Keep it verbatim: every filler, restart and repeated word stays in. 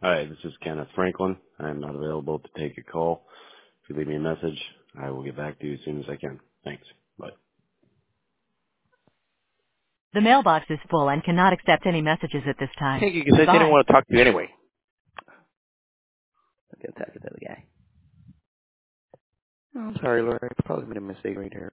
Hi, this is Kenneth Franklin. I'm not available to take a call. If you leave me a message, I will get back to you as soon as I can. Thanks. Bye. The mailbox is full and cannot accept any messages at this time. Thank you, because I didn't Goodbye. want to talk to you anyway. I'll get attacked with the other guy. Oh, I'm sorry, Laura. I probably made a mistake right here.